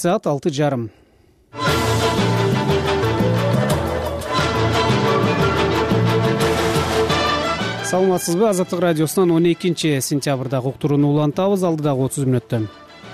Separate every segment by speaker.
Speaker 1: Saat 6:30. Саламатсызбы? Азаттык радиосунан 12-сентябрдагы уктурууну улантабыз. Алдыдагы 30 мүнөттө.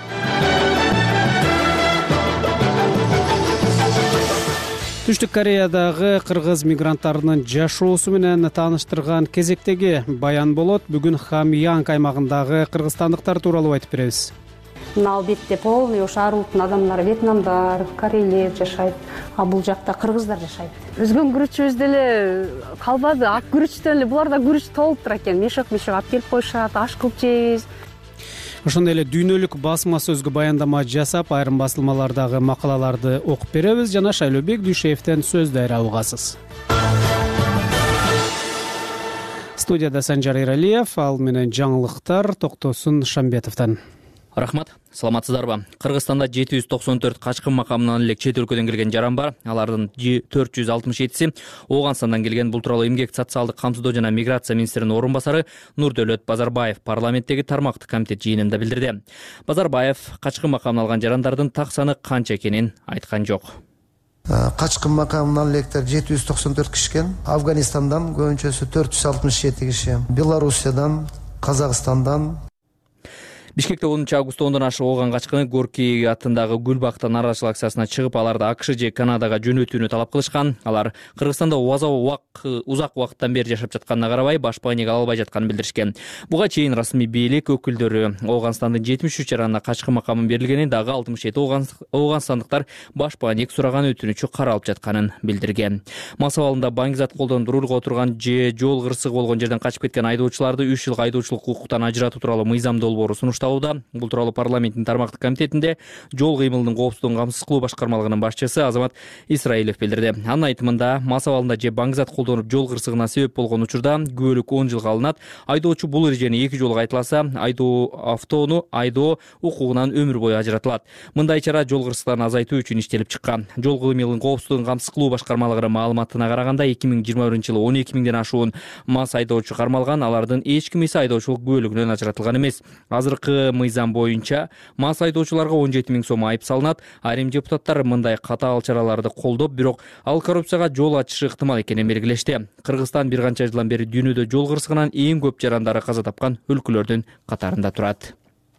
Speaker 1: Түштүк Кореядагы кыргыз мигранттарынын жашоосу менен тааныштырган кезектеги баян болот. Бүгүн Хамьянг аймагындагы кыргызстандыктар тууралуу айтып беребиз.
Speaker 2: Мына бетте полный арултун адамдары, вьетнамдар, корейлер жашайт, а бул жакта кыргыздар жашайт. Өзгөн күрүчүбүз деле калбады, ак күрүчтөн эле буларда күрүч толуп тура экен. Мешок алып келип коюшат, аш кылып жейбиз.
Speaker 1: Ошондой эле дүйнөлүк басма сөзгө баяндама жасап, айрым басылмалардагы макалаларды окуп беребиз жана Шайлообек Дүйшеевден сөз дайра угасыз. Студияда Санжар Эралиев, ал менен жаңылыктар Токтосун Шамбетовдон.
Speaker 3: Рахмат, саламатсыздарбы? Кыргызстанда 794 качкын макамынан элек чет өлкөдөн келген жаран бар. Алардын 467си Ооганстандан келген. Бул тууралуу Эмгек социалдык камсыздоо жана миграция министринин орун басары Нурдөлөт Базарбаев парламенттеги тармактык комитет жыйынында билдирди. Базарбаев качкын макамын алган жарандардын так саны канча экенин айткан жок.
Speaker 4: Качкын макамынан электер 794 киши экен. Афганистандан көбүнчөсү 467 киши, Белоруссиядан, Казакстандан.
Speaker 3: Бишкекте 10 август ондон ашык ооган качкыны Горький атындагы Гүлбактан нааразычылык акциясына чыгып, аларды АКШ же Канадага жөнөтүүнү талап кылышкан. Алар Кыргызстанда узак убакыттан бери жашап жатканына карабай, башпа энеге ала албай жатканын билдиришкен. Буга чейин расмий бийлик өкүлдөрү Ооганстандын 73 жаранына качкын макамын берилгенин, дагы 67 ооганстандыктар башпа энек сураган өтүнүчү каралып жатканын билдирген. Мас абалында баңгизат колдонуп рулга отурган же жол кырсыгы болгон жерден качып кеткен айдоочуларды 3 жыл айдоочулук укуктан ажыратуу тууралуу мыйзам долбоору сунушталды. Бул тууралуу парламенттин тармактык комитетинде жол кыймылынын коопсуздугун камсыз кылуу башкармалыгынын башчысы Азамат Исраилов билдирди. Анын айтымында, мас абалында же баңгизат колдонуп жол кырсыгына себеп болгон учурда күбөлүк 10 жылга алынат. Айдоочу бул эрежени 2 жолу кайталаса, автоону айдоо укугунан өмүр бою ажыратылат. Мындай чара жол кырсыктарын азайтуу үчүн иштелип чыккан. Жол кыймылынын коопсуздугун камсыз кылуу башкармалыгынын маалыматына караганда, 2021-жылы 12 миңден ашуун мас айдоочу кармалган. Алардын эч ким эсе айдоочулук күбөлүгүнөн ажыратылган эмес. Азыркы мыйзам боюнча мас айдоочуларга 17 миң сом айып салынат. Айрым депутаттар мындай катаал чараларды колдоп, бирок ал коррупцияга жол ачышы ыктымал экенин белгилешти. Кыргызстан бир канча жылдан бери дүйнөдө жол кырсыгынан эң көп жарандары каза тапкан өлкөлөрдүн катарында турат.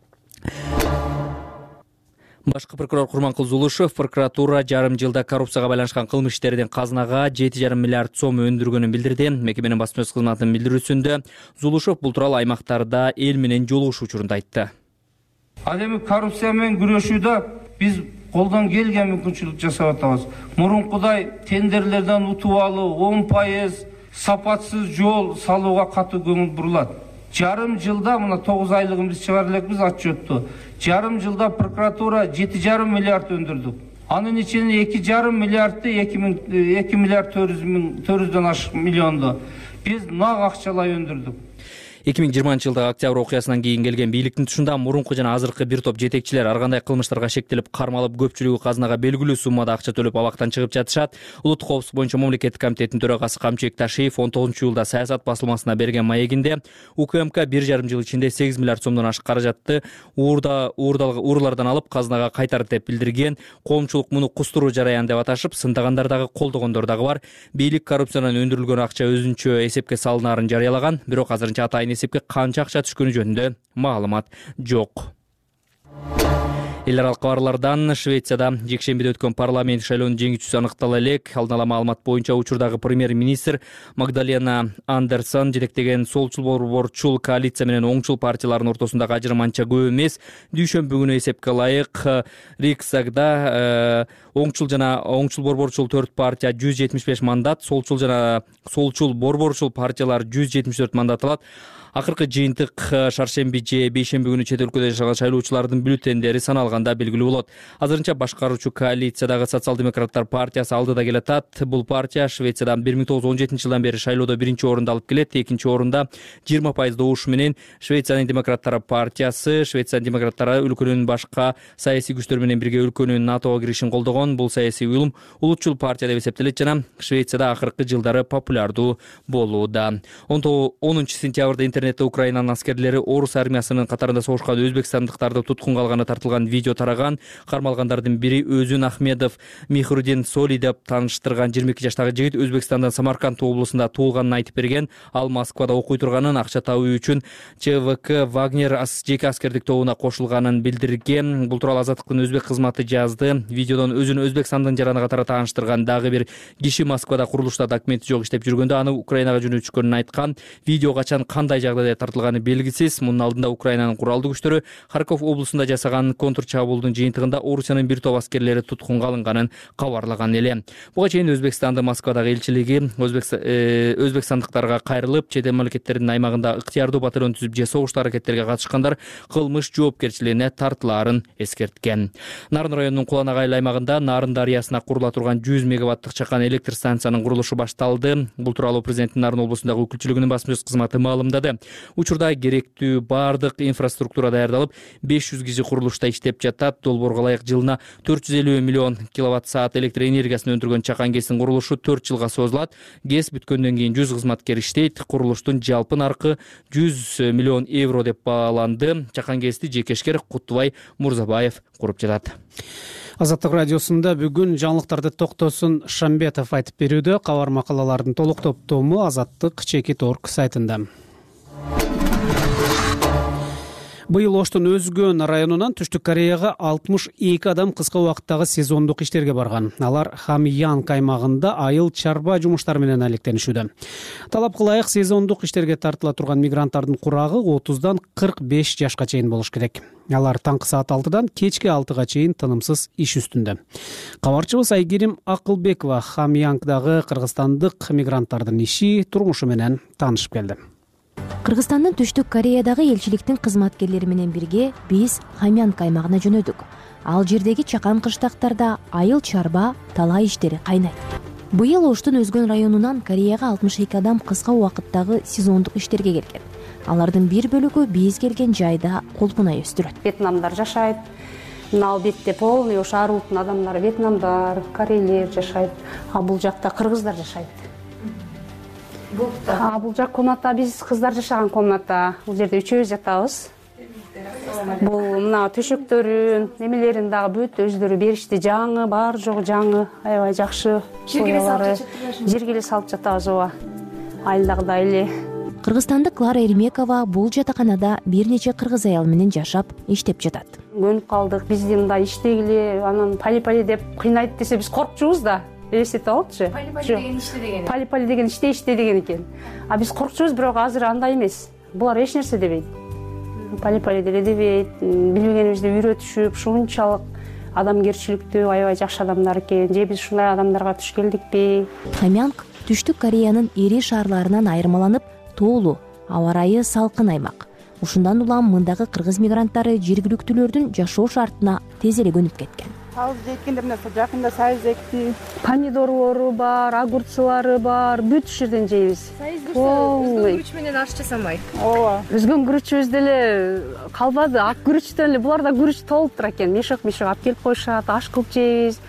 Speaker 3: Башкы прокурор Курманкул Зулушев прокуратура жарым жылда коррупцияга байланышкан кылмыш иштерден казынага 7,5 миллиард сом өндүргөнүн билдирди. Мекеменин басма сөз кызматынын билдирүүсүндө Зулушев бул тууралуу аймактарда эл менен жолугушуу учурунда айтты.
Speaker 5: Ал эми коррупция менен күрөшүүдө биз колдон келген мүмкүнчүлүк жасап атабыз. Мурункудай тендерлерден утуп алуу, 10% сапатсыз жол салууга катуу көңүл бурулат. Жарым жылда, мына 9 айлыгын биз чыгара элекпиз отчетту. Жарым жылда прокуратура 7,5 миллиард өндүрдүк. Анын ичинде 2,5 миллиардты 2 миллиард 400 ашык миллионду биз нак акчалай өндүрдүк.
Speaker 3: 2020-жылдагы октябрь окуясынан кийин келген бийликтин тушунда мурунку жана азыркы бир топ жетекчилер ар кандай кылмыштарга шектелип кармалып, көпчүлүгү казынага белгилүү суммада акча төлөп абактан чыгып жатышат. Улуттук коопсуздук боюнча мамлекеттик комитеттин төрагасы Камчыбек Ташиев 19-жылда Саясат басылмасына берген маегинде УКМК 1,5 жыл ичинде 8 миллиард сомдон ашык каражатты урлардан алып казынага кайтарды деп билдирген. Коомчулук муну кустуруу жараян деп аташып, сындагандар дагы, колдогондор дагы бар. Бийлик коррупциядан өндүрүлгөн акча өзүнчө эсепке салынаарын жарыялаган, бирок азырынча атайын эсепке канча акча түшкөнү жөнүндө маалымат жок. Эл аралык кабарлардан Швецияда жекшембиде өткөн парламент шайлоонун жеңүүчүсү аныктала элек. Алдын ала маалымат боюнча учурдагы премьер-министр Магдалена Андерсон жетектеген солчул борборчул коалиция менен оңчул партиялардын ортосундагы ажырым анча көп эмес. Дүйшөмбү күнү эсепке ылайык Риксдагда оңчул борборчул 4 партия 175 мандат, солчул борборчул партиялар 174 мандат алат. Акыркы жыйынтык шаршемби же бейшемби күнү чет өлкөдө жашаган шайлоочулардын бюллетендери саналганда белгилүү болот. Азырынча башкаруучу коалициядагы социал-демократтар партиясы алдыда келатат. Бул партия Швецияда 1917-жылдан бери шайлоодо биринчи орунду алып келет. Экинчи орунда 20% добуш менен Швециянын демократтары партиясы. Швециянын демократтары өлкөнүн башка саясий күчтөр менен бирге өлкөнүн НАТОго киришин колдогон. Бул саясий уюм улутчул партия деп эсептелет жана Швецияда акыркы жылдары популярдуу болууда. 10 сентябрда интернетте Украинанын аскерлери орус армиясынын катарында согушкан өзбекстандыктарды туткунга алганы тартылган видео тараган. Кармалгандардын бири Өзүн Ахмедов Михрудин Соли деп тааныштырган 22 жаштагы жигит Өзбекстандын Самарканд облусунда туулганын айтып берген. Ал Москвада окуй турганын, акча табуу үчүн ЧВК Вагнер жеке аскердик тобуна кошулганын билдирген. Бул тууралуу Азаттыктын өзбек кызматы жазды. Видеодон өзүн Өзбекстандын жараны катары тааныштырган дагы бир киши Москвада курулушта документи жок иштеп жүргөндө аны Украинага жөнөтүшкөнүн айткан. Видео качан кандай жагдайда тартылганы белгисиз. Мунун алдында Украинанын куралдуу күчтөрү Харьков облусунда жасаган контр чабуулдун жыйынтыгында Орусиянын бир топ аскерлери туткунга алынганын кабарлаган эле. Буга чейин Өзбекстандын Москвадагы элчилиги өзбекстандыктарга кайрылып, чет эл мамлекеттердин аймагында ыктыярдуу батальон түзүп же согуштуу аракеттерге катышкандар кылмыш жоопкерчилигине тартылаарын эскерткен. Нарын районунун Куланак айыл аймагында Нарын дарыясына курула турган 100 мегаваттык чакан электр станциянын курулушу башталды. Бул тууралуу президенттин Нарын облусундагы өкүлчүлүгүнүн басма сөз кызматы маалымдады. Учурда керектүү бардык инфраструктура даярдалып, 500 киши курулушта иштеп жатат. Долбоорго ылайык жылына 450 миллион киловатт саат электр энергиясын өндүргөн чакан ГЭСтин курулушу 4 жылга созулат. ГЭС бүткөндөн кийин 100 кызматкер иштейт. Курулуштун жалпы наркы 100 миллион евро деп бааланды. Чакан ГЭСти жекешкер Кутубай Мурзабаев куруп жатат.
Speaker 1: Азаттык радиосунда бүгүн жаңылыктарды Токтосун Шамбетов айтып берүүдө. Кабар макалалардын толук топтому Азаттык.org сайтында. Быйыл Оштун Өзгөн районунан Түштүк Кореяга 62 адам кыска убакыттагы сезондук иштерге барган. Алар Хамьянг аймагында айыл чарба жумуштары менен алектенишүүдө. Талапка ылайык сезондук иштерге тартыла турган мигранттардын курагы 30дан 45 жашка чейин болуш керек. Алар таңкы саат 6-дан кечки 6-га чейин тынымсыз иш үстүндө. Кабарчыбыз Айгерим Акылбекова Хамьянгдагы кыргызстандык мигранттардын иши, турмушу менен таанышып келди.
Speaker 6: Кыргызстандын Түштүк Кореядагы элчиликтин кызматкерлери менен бирге биз Хамьянг аймагына жөнөдүк. Ал жердеги чакан кыштактарда айыл чарба, талай иштери кайнайт. Быйыл Оштун Өзгөн районунан Кореяга 62 адам кыска убакыттагы сезондук иштерге келген. Алардын бир бөлүгү биз келген жайда колпунай өстүрөт.
Speaker 2: Вьетнамдар жашайт. Мына бетте полный шаар улутунун адамдары вьетнамдар, корейлер жашайт. А бул жакта кыргыздар жашайт. Бул жак комната биз кыздар жашаган комната. Бул жерде үчөөбүз жатабыз. Бул мына төшөктөрүн, немелерин дагы бүт өздөрү беришти. Жаңы, бар жогу жаңы, аябай жакшы. Жергеле салып жатабыз ооба. Айылдагыдай эле.
Speaker 6: Кыргызстандык Клара Эрмекова бул жатаканада бир нече кыргыз аял менен жашап, иштеп жатат.
Speaker 2: Көнүп калдык, бизди мындай иштегиле, анан пали деп кыйнайт десе биз коркчубуз да. Элестетип алчы. Пали деген иште деген экен. А биз коркчубуз, бирок азыр андай эмес. Булар эч нерсе дебейт. Пали деле дебейт. Билбегенибизди үйрөтүшүп, ушунчалык адамгерчиликтүү, аябай жакшы адамдар экен. Же биз ушундай адамдарга туш келдикпи?
Speaker 6: Хамьянг Түштүк Кореянын ири шаарларынан айырмаланып, тоолуу, аба ырайы салкын аймак. Ушундан улам мындагы кыргыз мигранттары жергиликтүүлөрдүн жашоо шартына тез эле көнүп кеткен.
Speaker 7: Сабыз эккендер мына жакында сабыз экти.
Speaker 2: Помидорлору бар, огурчулары бар, бүт ушул жерден жейбиз.
Speaker 7: Өзгөн күрүч менен аш жасамай. Ооба.
Speaker 2: Өзгөн күрүчүбүз деле калбады, ак күрүчтөн эле буларда күрүч толуп тура экен. Мешок алып келип коюшат, аш кылып жейбиз.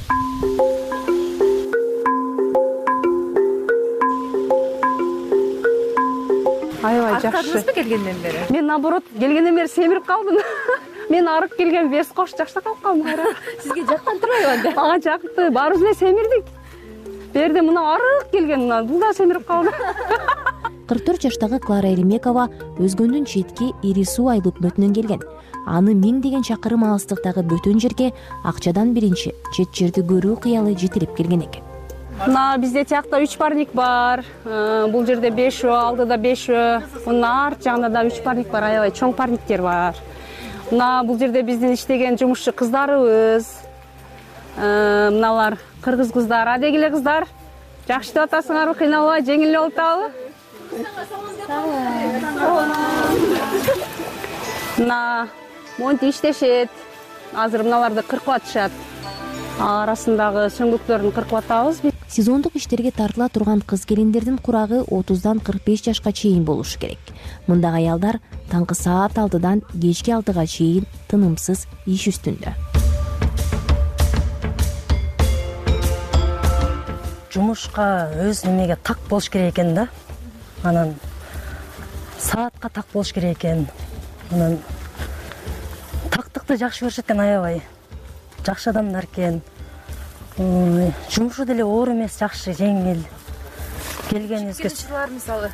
Speaker 2: Аябай жакшы.
Speaker 7: Аркадыңызбы келгенден бери?
Speaker 2: Мен наоборот, келгенден бери семирип калдым. Мен арык келген бес кош жакта калып калдым кайра.
Speaker 7: Сизге жактан турбайбы анда?
Speaker 2: Ага жакты, баарыбыз эле семирдик. Берде мына арык келген, бул да семирип калды.
Speaker 6: 44 жаштагы Клара Эрмекова Өзгөндүн четки ири суу айыл өкмөтүнөн келген. Аны 1000 чакырым алыстыктагы бөтөн жерге акчадан биринчи чет жерди көрүү кыялы жетелеп келген экен.
Speaker 2: Мына бизде тиякта 3 парник бар. Бул жерде 5, алдыда 5. Мына арт жагында да 3 парник бар, аябай чоң парниктер бар. Мына бул жерде биздин иштеген жумушчу кыздарыбыз. Мыналар кыргыз кыздар, адегиле кыздар. Жакшы деп атасыңарбы, кыйналбай, жеңил эле болуп атабы? Мына монти иштешет. Азыр мыналарды кыркып атышат. Арасындагы сөңгүктөрүн кыркып атабыз.
Speaker 6: Сезондук иштерге тартыла турган кыз келиндердин курагы 30дан 45 жашка чейин болушу керек. Мындагы аялдар таңкы саат 6-дан кечки 6-га чейин тынымсыз иш үстүндө.
Speaker 8: Жумушка өз немеге так болуш керек экен да. Анан саатка так болуш керек экен. Анан тактыкты жакшы көрүшөт экен, аябай жакшы адамдар экен. Жумушу деле оор эмес, жакшы, жеңил. Келгенибизге
Speaker 7: учурлар мисалы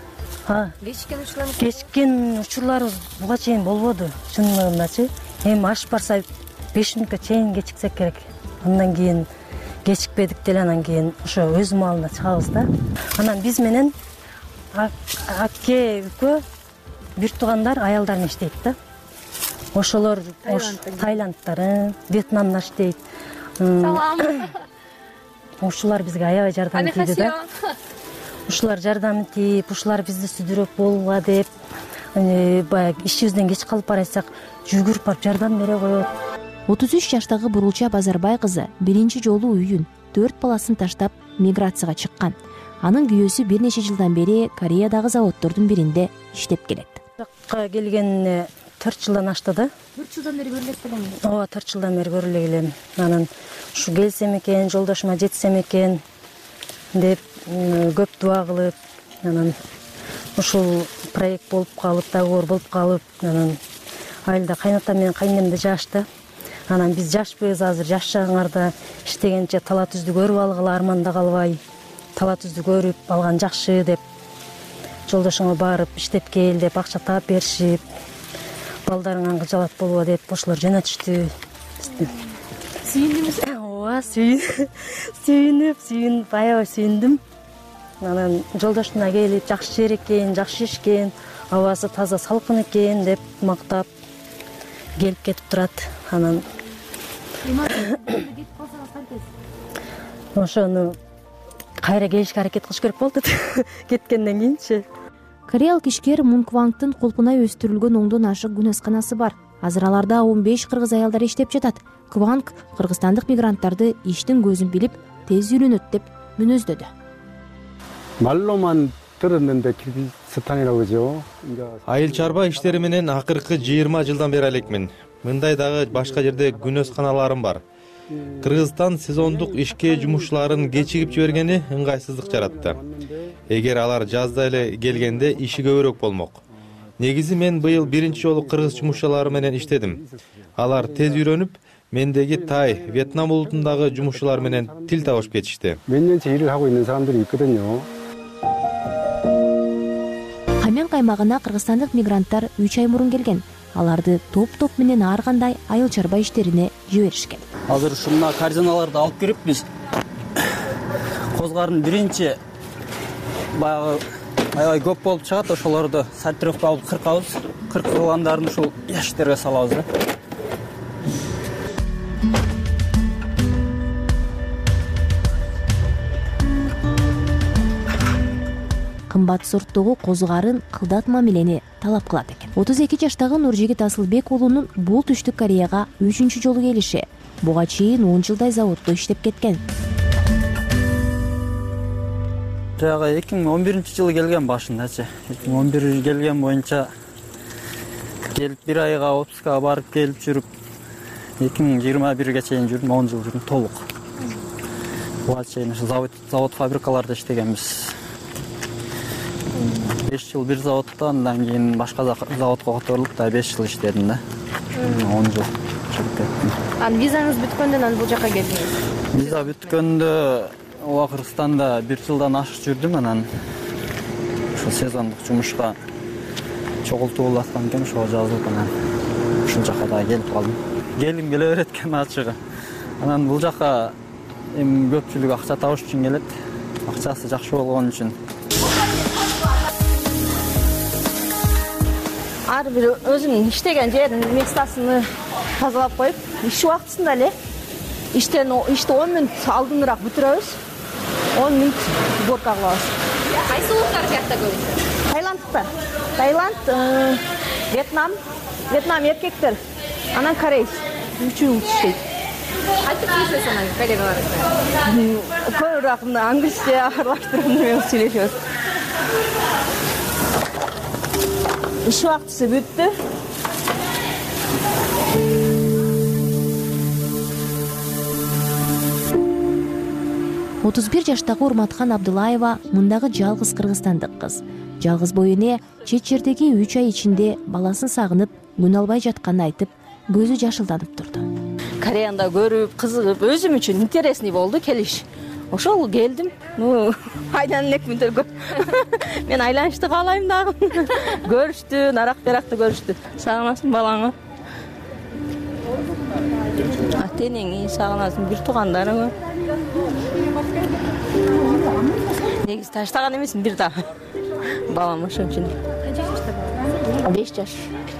Speaker 8: кечиккен учурларыбыз буга чейин болбоду. Чынындагычы эми ашып барса 5 мүнөткө чейин кечиксек керек. Андан кийин кечикпедик деле, анан кийин ошо өз маалына чыгабыз да. Анан биз менен аке үкө бир туугандар аялдар иштейт да. Ошолор Таиландтар, Вьетнамда иштейт.
Speaker 7: Салам.
Speaker 8: Ушулар бизге аябай жардам тийди да. Ушулар жардам тийип, ушулар бизди сүдүрөп болуга деп, баягы ишибизден кеч калып барсак, жүгүрүп барып жардам бере коет.
Speaker 6: 33 жаштагы Бурулча Базарбай кызы биринчи жолу үйүн, 4 баласын таштап миграцияга чыккан. Анын күйөөсү бир нече жылдан бери Кореядагы заводдордун биринде иштеп келет.
Speaker 8: Жакка келгенине 4 жылдан ашты да.
Speaker 7: 4 жылдан бери көрүлөт белем.
Speaker 8: Ооба, 4 жылдан бери көрүлө келем. Анан ушу келсем экен, жолдошума жетсем экен деп көп дуа кылып, анан ушул проект болуп калып, договор болуп калып, анан айылда кайнатам менен кайнемде жашты. Анан биз жашпыз азыр, жаш чагыңарда иштегенче тала түздү көрүп алгыла арманда калбай, тала түздү көрүп алган жакшы деп жолдошуңа барып иштеп кел деп акча таап беришип, балдарыңан кыжалат болбо деп ошолор жөнөтүштү.
Speaker 7: Сүйүндүңүз?
Speaker 8: Ооба, сүйүнүп, аябай сүйүндүм. Анан жолдошуна келип, жакшы жер экен, жакшы ишкен, абасы таза, салкын экен деп мактап келип кетип турат. Анан ошону кайра келишке аракет кылыш керек болду кеткенден кийинчи.
Speaker 6: Кореялык ишкер Мун Квангдын колпунай өстүрүлгөн 10дон ашык күнөсканасы бар. Азыр аларда 15 кыргыз аялдар иштеп жатат. Кванг кыргызстандык мигранттарды иштин көзүн билип, тез үйрөнөт деп мүнөздөдү.
Speaker 9: 말로만 들었는데 키르기스탄이라고 그러죠.
Speaker 10: Айыл чарба иштери менен акыркы 20 жылдан бери элекмин. Мындай дагы башка жерде күнөсканаларым бар. Кыргызстан сезондук ишке жумушчуларын кечигип жибергени ыңгайсыздык жаратты. Эгер алар жазда эле келгенде иши көбүрөөк болмок. Негизи мен быйыл биринчи жолу кыргыз жумушчулары менен иштедим. Алар тез үйрөнүп, мендеги Тай, Вьетнам улутундагы жумушчулар менен тил табышып кетишти.
Speaker 9: 몇 년째 일을 하고 있는 사람들이 있거든요.
Speaker 6: Хамян каймагына кыргызстандык мигранттар 3 ай мурун келген. Аларды топ-топ менен ар кандай айыл чарба иштерине жиберишкен.
Speaker 11: Азыр ушуна корзиналарды алып кириппиз. Козгардын биринчи баягы аябай көп болуп чыгат, ошолорду сортировка кылып кыркабыз. Кыркылгандарын ушул ящиктерге салабыз да.
Speaker 6: Кымбат сорттогу козгарын кылдат мамилени талап кылат экен. 32 жаштагы Нуржигит Асылбек уулунун бул Түштүк Кореяга 3-чү жолу келиши. Буга чейин 10 жылдай заводдо иштеп кеткен.
Speaker 11: Жагы 2011-жылы келген башындачы. 2011 келген боюнча келип бир айга отпускага барып келип жүрүп 2021ге чейин жүрдүм, 10 жыл жүрдүм толук. Буга чейин завод фабрикаларда иштегенбиз. 5 жыл бир заводдо, андан кийин башка заводко которулуп да 5 жыл иштедим да. 10 жыл жүрүп кеттим.
Speaker 7: Визаңыз бүткөндөн анан бул жака келдиңиз?
Speaker 11: Виза бүткөндө Кыргызстанда 1 жылдан ашык жүрдүм, анан ошо сезондук жумушка чогултуулуп аткан экен, ошого жазылып анан ушул жака да келип калдым. Келгим келе берет экен ачыгы. Анан бул жака эми көпчүлүк акча табыш үчүн келет. Акчасы жакшы болгон үчүн.
Speaker 2: Ар бир өзүнүн иштеген жерин местасыны тазалап коюп, иш убактысында эле ишти 10 мүнөт алдыныраак бүтүрөбүз. 10 мүнөт уборка кылабыз.
Speaker 7: Кайсы улуттар жакта көбүнчө?
Speaker 2: Таиландтар. Таиланд, Вьетнам эркектер, анан корейц. 3 улут иштейт.
Speaker 7: Кантип сүйлөшөсүз анан коллегалар менен?
Speaker 2: Көбүрөөк англисче аралаштырып менен сүйлөшөбүз. Иш убактысы бүттү.
Speaker 6: 31 жаштагы Урматхан Абдулаева мындагы жалгыз кыргызстандык кыз. жалгызбой эне чет жердеги 3 ай ичинде баласын сагынып күн албай жатканын айтып көзү жашылданып турду.
Speaker 8: Кореяда көрүп, кызыгып, өзүм үчүн интересный болду келиш. Ошол келдим. Айдан элек мүнтөр мен айланышты каалайм дагы. Көрүштү, нарак-беракты көрүштү. Сагынасың балаңы. Ата-энеңи сагынасың, бир туугандарыңы. Негизи таштаган эмесмин бир дагы. Балам ошон үчүн. 5 жаш.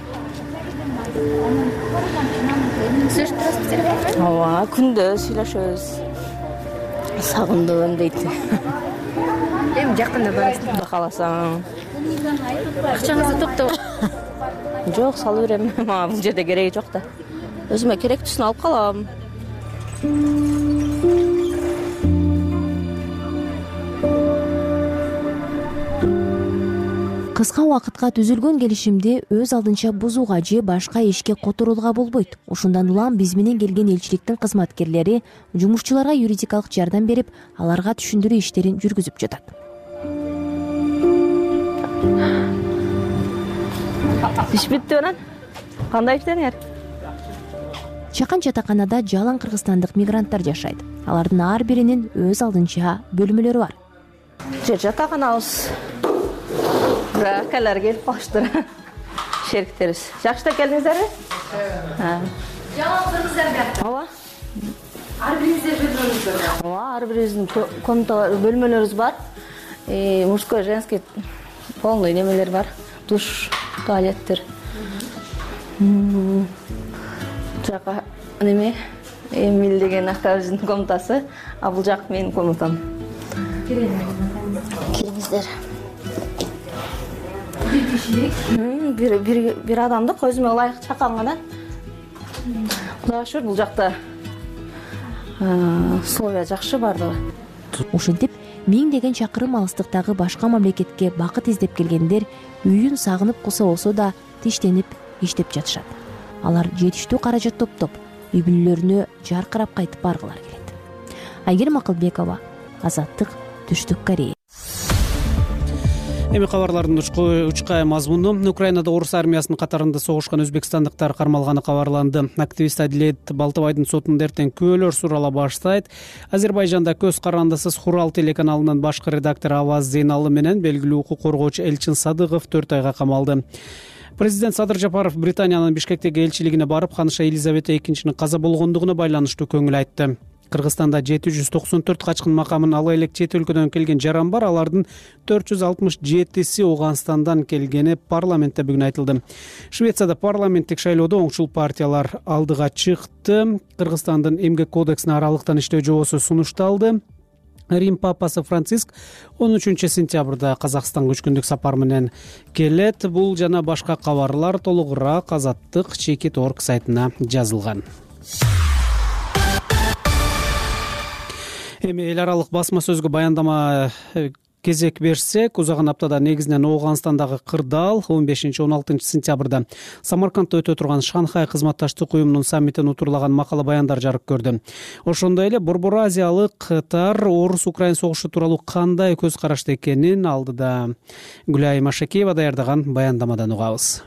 Speaker 7: Сүйлөшүп турасызбы телефондо?
Speaker 8: Ооба, күндө сүйлөшөбүз. Сагындым дейт.
Speaker 7: Эми жакында барасыз.
Speaker 8: Кудай кааласа.
Speaker 7: Акчаңызды топтоп.
Speaker 8: Жок, салып берем. Мага бул жерде кереги жок да. Өзүмө керектүүсүн алып калам.
Speaker 6: Кыска убакытка түзүлгөн келишимди өз алдынча бузууга же башка ишке которууга болбойт. Ошондон улам биз менен келген элчиликтин кызматкерлери жумушчуларга юридикалык жардам берип, аларга түшүндүрүү иштерин жүргүзүп жатат.
Speaker 8: Иш битти анан. Кандай иштеңер?
Speaker 6: Чакан жатаканада жалаң кыргызстандык мигранттар жашайт. Алардын ар биринин өз алдынча бөлмөлөрү бар.
Speaker 8: Жатаканабыз. Акалар келип калыштыр. Шериктерибиз. Жакшыда келдиңиздерби?
Speaker 7: Жалаң кыргыздарга.
Speaker 8: Ооба.
Speaker 7: Ар бириңизде бөлмөңүз бар.
Speaker 8: Ооба, ар бирибиздин комната бөлмөлөрүбүз бар. Мужской, женский полный немелер бар. Душ, туалеттер. Жака неме? Эмил деген акабыздын комнатасы, а бул жак менин комнатам. Келиңиздер. Бир адамдык өзүмө ылайык чакан гана. Кудайга шүгүр, бул жакта условия жакшы бардыгы.
Speaker 6: Ошентип, миңдеген чакырым алыстыктагы башка мамлекетке бакыт издеп келгендер үйүн сагынып куса болсо да тиштенип иштеп жатышат. Алар жетиштүү каражат топтоп, үй бүлөлөрүнө жаркырап кайтып баргылары келет. Айгерим Акылбекова, Азаттык, Түштүк Корея.
Speaker 1: Эми кабарлардын учкай мазмуну: Украинада орус армиясынын катарында согушкан өзбекстандыктар кармалганы кабарланды. Активист Адилет Балтыбайдын сотунда эртең күбөлөр сурала баштайт. Азербайжанда көз карандысыз Хурал телеканалынын башкы редактору Аваз Зейналы менен белгилүү укук коргоочу Элчин Садыгов 4 айга камалды. Президент Садыр Жапаров Британиянын Бишкектеги элчилигине барып, ханыша Елизавета II каза болгондугуна байланыштуу көңүл айтты. Кыргызстанда 794 качкын макамын ала элек чет өлкөдөн келген жаран бар. Алардын 467си Ооганстандан келгени парламентте бүгүн айтылды. Швецияда парламенттик шайлоодо оңчул партиялар алдыга чыкты. Кыргызстандын эмгек кодексине аралыктан иштөө жобосу сунушталды. Рим папасы Франциск 13 сентябрда Казакстанга 3 күндүк сапар менен келет. Бул жана башка кабарлар толугураак Азаттык Чекит.org сайтына жазылган. Эми эл аралык басма сөзгө баяндама кезек берсек, узаган аптада негизинен Ооганстандагы кырдаал 15-16 сентябрда Самаркандда өтө турган Шанхай кызматташтык уюмунун саммитин утурлаган макала баяндар жарык көрдү. Ошондой эле Борбор Азиялыктар орус-украин согушу тууралуу кандай көз карашта экенин алдыда Гүлай Машакеева даярдаган баяндамадан угабыз.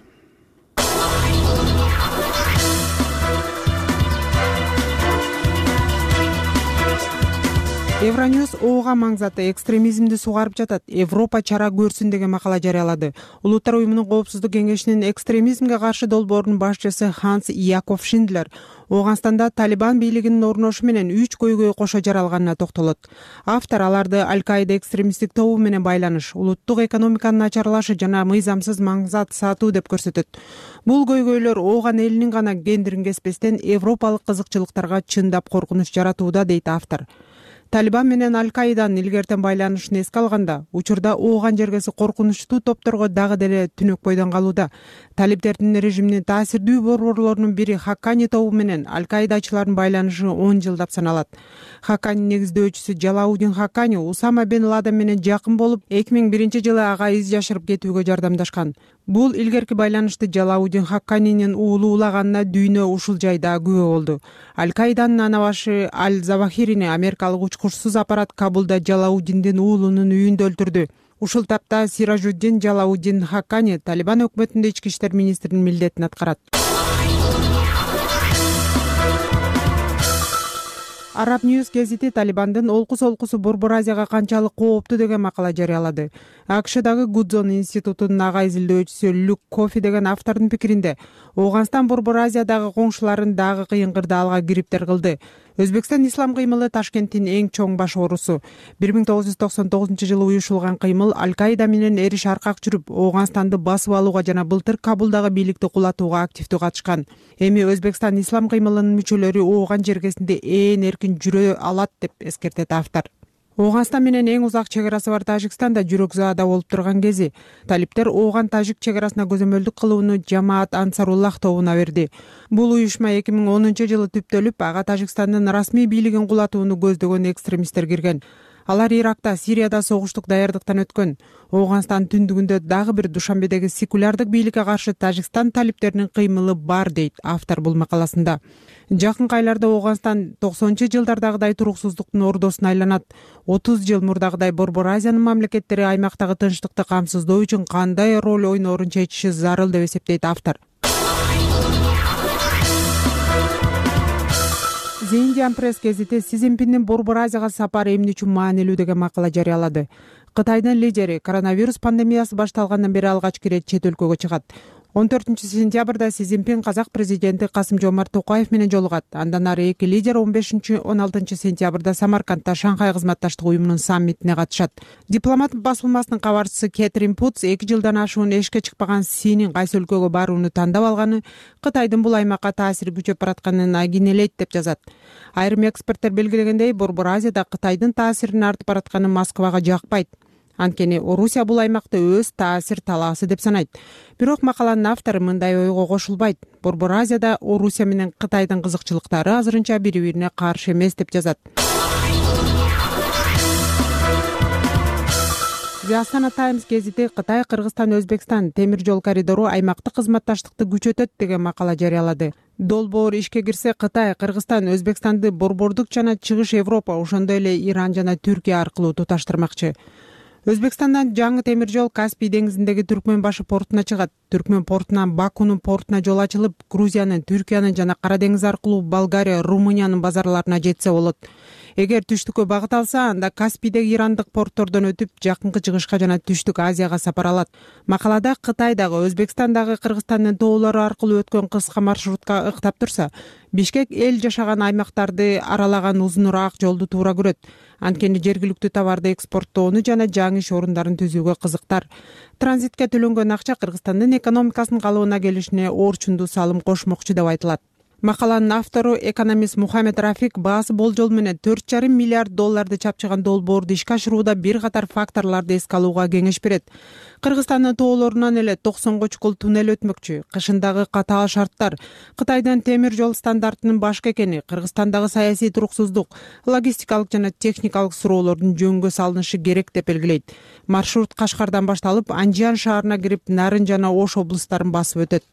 Speaker 12: Евроньюз оога маңзаты экстремизмди сугарып жатат. Европа чара көрсүн деген макала жарыялады. Улуттар уюмунун коопсуздук кеңешинин экстремизмге каршы долбоорунун башчысы Ханс Яков Шиндлер Ооганстанда Талибан бийлигинин орношу менен 3 көйгөй кошо жаралганына токтолот. Автор аларды Аль-Каида экстремисттик тобу менен байланыш, улуттук экономиканын начарлашы жана мыйзамсыз маңзат сатуу деп көрсөтөт. Бул көйгөйлөр Ооган элинин гана гендерин кеспестен европалык кызыкчылыктарга чындап коркунуч жаратууда, дейт автор. Талибан менен Аль-Каиданын илгертен байланышын эске алганда, учурда Ооган жергеси коркунучтуу топторго дагы деле түнөк бойдон калууда. Талибдердин режиминин таасирдүү борборлорунун бири Хаккани тобу менен Аль-Каидачылардын байланышы 10 жылдап саналат. Хакканин негиздөөчүсү Жалаудин Хаккани Усама бен Ладен менен жакын болуп, 2001-жылы ага из жашырып кетүүгө жардамдашкан. Бул илгерки байланышты Жалаудин Хакканинин уулу улаганына дүйнө ушул жайда күбө болду. Аль-Каиданын анабашы Аль-Завахирини америкалык учкучсуз аппарат Кабулда Жалаудиндин уулунун үйүндө өлтүрдү. Ушул тапта Сиражуддин Жалауддин Хаккани Талибан өкмөтүндө ички иштер министринин милдетин аткарат. Arab News гезити Талибандын олку-солкусу Борбор Азияга канчалык кооптуу деген макала жарыялады. АКШдагы Гудзон институтунун ага изилдөөчүсү Люк Кофи деген автордун пикиринде, Ооганстан Борбор Азиядагы коңшуларын дагы кыйын кырдаалга кириптер кылды. Өзбекстан ислам кыймылы Ташкенттин эң чоң баш оорусу. 1999-жылы уюшулган кыймыл Аль-Каида менен эриш аркак жүрүп, Ооганстанды басып алууга жана былтыр Кабулдагы бийликти кулатууга активдүү катышкан. Эми Өзбекстан ислам кыймылынын мүчөлөрү Ооган жергесинде эркин жүрө алат деп эскертет автор. Ооганстан менен эң узак чек арасы бар Тажикстанда жүрөк заада болуп турган кези талиптер Ооган-Тажик чек арасына көзөмөлдүк кылууну Жамаат Ансаруллах тобуна берди. Бул уюшма 2010-жылы түптөлүп, ага Тажикстандын расмий бийлигин кулатууну көздөгөн экстремисттер кирген. Алар Иракта, Сирияда согуштук даярдыктан өткөн. Ооганстан түндүгүндө дагы бир Душанбедеги секулярдык бийликке каршы Тажикстан талиптеринин кыймылы бар дейт автор бул макаласында. Жакынкы айларда Ооганстан 90-жылдардагыдай туруксуздуктун ордосуна айланат. 30 жыл мурдагыдай Борбор Азиянын мамлекеттери аймактагы тынчтыкты камсыздоо үчүн кандай роль ойноорун чечиши зарыл деп эсептейт автор. The Indian Press гезити Си Цзиньпиндин Борбор Азияга сапары эмне үчүн маанилүү деген макала жарыялады. Кытайдын лидери коронавирус пандемиясы башталгандан бери алгачкы ирет чет өлкөгө чыгат. 14-сентябрда Си Цзиньпин казак президенти Касым-Жомарт Токаев менен жолугат. Андан ары эки лидер 15-16-сентябрда Самаркандта Шанхай кызматташтык уюмунун саммитине катышат. Дипломат басылмасынын кабарчысы Кэтрин Путс 2 жылдан ашуун эшикке чыкпаган Синин кайсы өлкөгө барууну тандап алганы Кытайдын бул аймакка таасири күчөп баратканын агинелейт деп жазат. Айрым эксперттер белгилегендей, Борбор Азияда Кытайдын таасиринин артып баратканы Москвага жакпайт. Анткени Орусия бул аймакты өз таасир талаасы деп санайт. Бирок макаланын автору мындай ойго кошулбайт. Борбор Азияда Орусия менен Кытайдын кызыкчылыктары азырынча бири-бирине каршы эмес деп жазат. The Astana Times гезити Кытай, Кыргызстан, Өзбекстан темир жол коридору аймактык кызматташтыкты күчөтөт деген макала жарыялады. Долбоор ишке кирсе, Кытай, Кыргызстан, Өзбекстанды борбордук жана чыгыш Европа, ошондой эле Иран жана Түркия аркылуу туташтырмакчы. Өзбекстандан жаңы темир жол Каспий деңизиндеги Түркмөн башы портуна чыгат. Түркмөн портунан Бакунун портуна жол ачылып, Грузиянын, Түркиянын жана Кара деңиз аркылуу Болгария, Румыниянын базарларына жетсе болот. Эгер түштүккө багыт алса, анда Каспийдеги ирандык порттордон өтүп, жакынкы чыгышка жана Түштүк Азияга сапар алат. Макалада Кытайдагы, Өзбекстандагы, Кыргызстандын тоолору аркылуу өткөн кыска маршрутка ыктап турса, Бишкек эл жашаган аймактарды аралаган узунураак жолду туура көрөт. Анткени жергиликтүү товарды экспорттоону жана жаңы иш орундарын түзүүгө кызыктар. Транзитке төлөнгөн акча Кыргызстандын экономикасынын калыбына келишине орчундуу салым кошмокчу деп айтылат. Макаланын автору экономист Мухаммед Рафик баасы болжол менен $4,5 миллиард чапчыган долбоорду ишке ашырууда бир катар факторлорду эске алууга кеңеш берет. Кыргызстандын тоолорунан эле 90 чукул туннель өтмөкчү. Кышындагы катаал шарттар, Кытайдын темир жол стандартынын башка экени, Кыргызстандагы саясий туруксуздук, логистикалык жана техникалык суроолордун жөнгө салынышы керек деп белгилейт. Маршрут Кашкардан башталып, Анжиан шаарына кирип, Нарын жана Ош облустарын басып өтөт.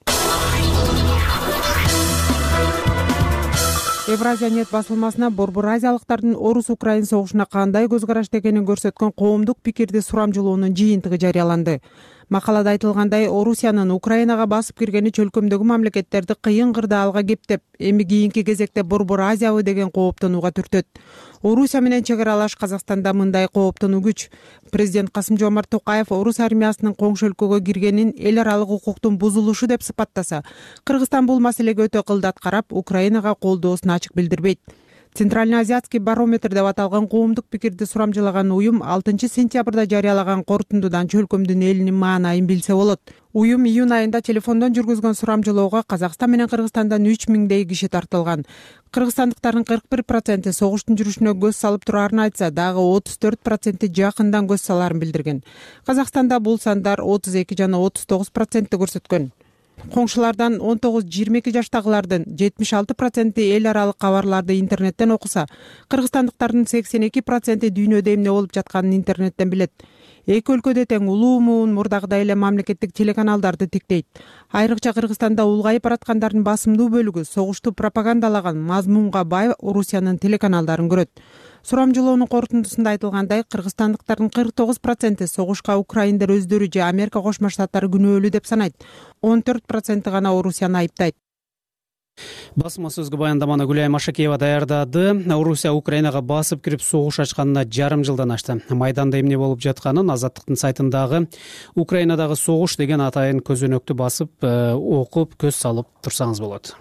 Speaker 12: Евразия нет басылмасына Борбор Азиялыктардын Орус-Украин согушуна кандай көз карашта экенин көрсөткөн коомдук пикирди сурамжылоонун жыйынтыгы жарыяланды. Макалада айтылгандай, Орусиянын Украинага басып киргени чөлкөмдөгү мамлекеттерди кыйын кырдаалга кептеп, эми кийинки кезекте Борбор Азиябы деген кооптонууга түртөт. Орусия менен чек аралаш Казакстанда мындай кооптонуу күч. Президент Касым-Жомарт Токаев орус армиясынын коңшу өлкөгө киргенин эл аралык укуктун бузулушу деп сыпаттаса, Кыргызстан бул маселеге өтө кылдат карап, Украинага колдоосун ачык билдирбейт. Центральноазиатский барометр деп аталган коомдук пикирди сурамжылаган уюм 6-сентябрда жарыялаган корутундудан чөлкөмдүн элинин маанайын билсе болот. Уюм июнь айында телефондон жүргүзгөн сурамжылоого Казакстан менен Кыргызстандан 3000 киши тартылган. Кыргызстандыктардын 41% согуштун жүрүшүнө көз салып турарын айтса, дагы 34% жакындан көз саларын билдирген. Казакстанда бул сандар 32 жана 39% көрсөткөн. Коңшулардан 19-22 жаштагылардын 76% эл аралык кабарларды интернеттен окуса, кыргызстандыктардын 82% дүйнөдө эмне болуп жатканын интернеттен билет. Эки өлкөдө тең улуу муун мурдагыдай эле мамлекеттик телеканалдарды тиктейт. Айрыкча Кыргызстанда улгайып бараткандардын басымдуу бөлүгү согушту пропагандалаган мазмунга бай Орусиянын телеканалдарын көрөт. сурамжылоонун корутундусунда айтылгандай, кыргызстандыктардын 49% согушка украиндер өздөрү же Америка Кошмо Штаттары күнөөлүү деп санайт. 14% гана Орусияны айыптайт.
Speaker 1: Басма сөзгө баяндаманы Гүлай Машакеева даярдады. Орусия Украинага басып кирип согуш ачканына жарым жылдан ашты. Майданда эмне болуп жатканын Азаттыктын сайтындагы Украинадагы согуш деген атайын көзөнөктү басып окуп көз салып турсаңыз болот.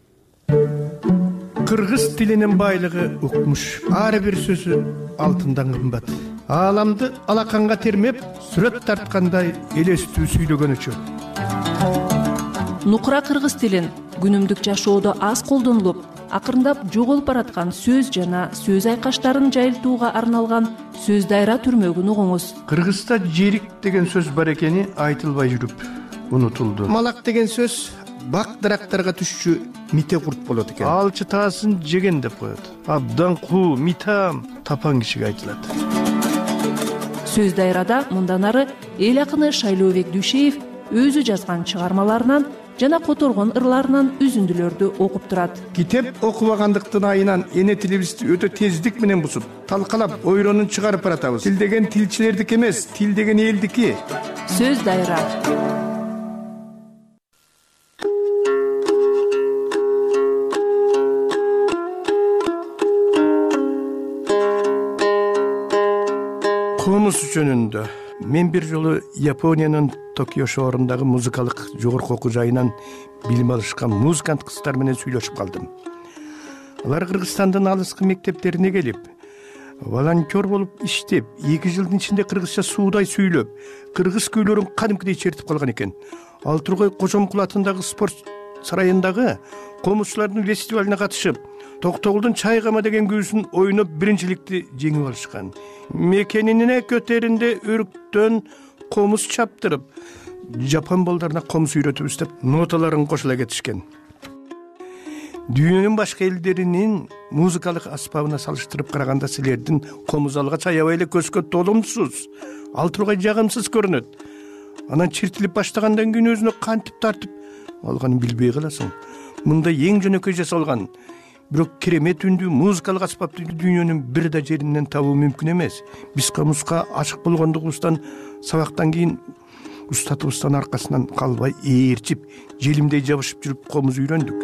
Speaker 13: Кыргыз тилинин байлыгы укмуш. Ар бир сөзү алтындан кымбат. Ааламды алаканга термеп, сүрөт тарткандай элестүү сүйлөгөнүчө.
Speaker 14: Нукура кыргыз тилин күнүмдүк жашоодо аз колдонулуп, акырындап жоголуп бараткан сөз жана сөз айкаштарын жайылтууга арналган сөз дайра түрмөгүн угуңуз.
Speaker 13: Кыргызда жерик деген сөз бар экени айтылбай жүрүп унутулду. Малак деген сөз бак дарактарга түшчү мите курт болот экен. Алчы таасын жеген деп коет. Абдан куу, митам тапан кишиге айтылат.
Speaker 14: Сөз дайрада мындан ары эл акыны Шайлообек Дүйшеев өзү жазган чыгармаларынан жана которгон ырларынан үзүндүлөрдү окуп турат.
Speaker 13: Китеп окубагандыктын айынан эне тилибизди өтө тездик менен бусуп, талкалап, ойронун чыгарып баратабыз. Тил деген тилчилердики эмес, тил деген элдики.
Speaker 14: Сөз дайра.
Speaker 13: Комуз жөнүндө мен бир жолу Япониянын Токио шоорундагы музыкалык жогорку окуу жайынан билим алышкан музыкант кыздар менен сүйлөшүп калдым. Алар Кыргызстандын алыскы мектептерине келип, волонтер болуп иштеп, 2 жылдын ичинде кыргызча суудай сүйлөп, кыргыз күйлөрүн кадимкидей чертип калган экен. Ал Тургай Кожомкул атындагы спорт сарайындагы комузчулардын фестивалине катышып, Токтогулдун Чайгама деген күүсүн ойноп биринчиликти жеңип алышкан. Мекенине көтөрүндө өрүктөн комуз чаптырып, жапон балдарына комуз үйрөтүбүз деп ноталарын кошула кетишкен. Дүйнөнүн башка элдеринин музыкалык аспабына салыштырып караганда силердин комуз алгач аябай эле көзгө толумсуз, ал тургай жагымсыз көрүнөт. Анан чертилип баштагандан кийин өзүнө кантип тартып алганын билбей каласың. Мында эң жөнөкөй жасалган, бирок керемет үндүү музыкалык аспапты дүйнөнүн бир да жеринен табуу мүмкүн эмес. Биз комузга ашык болгондугубуздан сабактан кийин устатыбыздан аркасынан калбай ээрчип, желимдей жабышып жүрүп комуз үйрөндүк.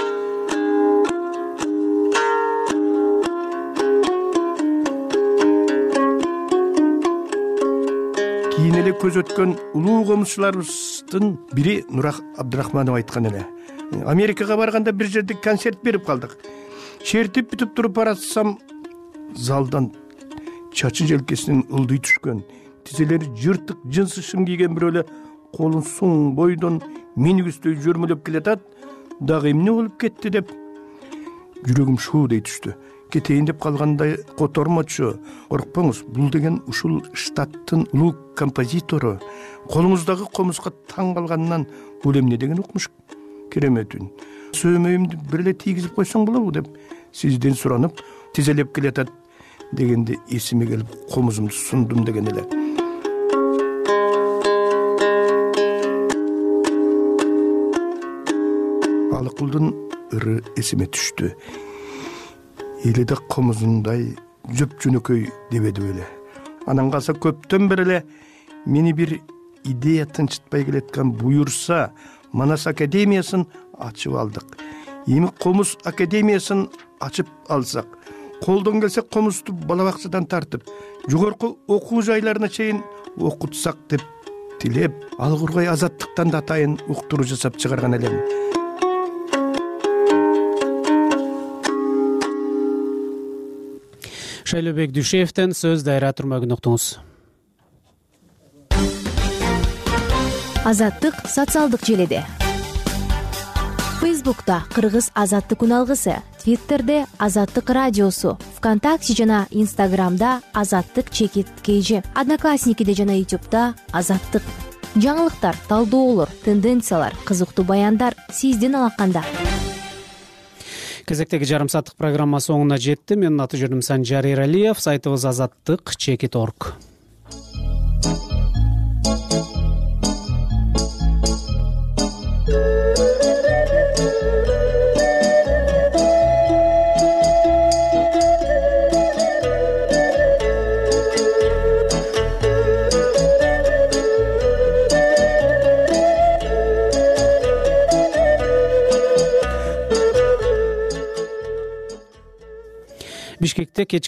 Speaker 13: Кийин эле көз өткөн улуу комузчуларыбыздын бири Нурак Абдрахманов айткан эле. Америкага барганда бир жерде концерт берип калдык. Чертип бүтүп туруп баратсам, залдан чачы желкесинен ылдый түшкөн, тизелери жыртык жынсы шым кийген бирөө эле колун суң бойдон минигүздөй жөрмөлөп келатат. Дагы эмне болуп кетти деп жүрөгүм шуудей түштү. Кетейин деп калгандай котормочу. Коркпоңуз, бул деген ушул штаттын улуу композитору. Колуңуздагы комузга таң калганынан бул эмне деген укмуш керемет үн. Сөймөйүмдү бир эле тийгизип койсоң болобу деп сизден суранып, тизелеп келатат дегенде эсиме келип комузумду сундум деген эле. Алыкулдун ыры эсиме түштү. Эледе комузундай жөп жөнөкөй дебеди беле. Анан калса көптөн бери эле мени бир идея тынчытпай келеткан буюрса, Манас академиясын ачып алдык. Эми комуз академиясын ачып алсак, колдон келсе комузду бала бакчадан тартып, жогорку окуу жайларына чейин окутсак деп тилеп, ал кургай Азаттыктан да атайын уктуруу жасап чыгарган элем.
Speaker 1: Шайлообек Дүйшеевден сөз дайра түрмөгүн уктуңуз.
Speaker 6: Азаттык социалдык желеде. Фейсбукта Кыргыз Азаттык үналгысы, Твиттерде Азаттык радиосу, ВКонтакте жана Инстаграмда Азаттык _KG, Одноклассникиде жана Ютубта Азаттык. Жаңылыктар, талдоолор, тенденциялар, кызыктуу баяндар сиздин алаканда.
Speaker 1: Кезектеги жарым сааттык программа соңуна жетти. Менин аты жөнүм Санжар Эралиев, сайтыбыз azattik.org. Бишкекте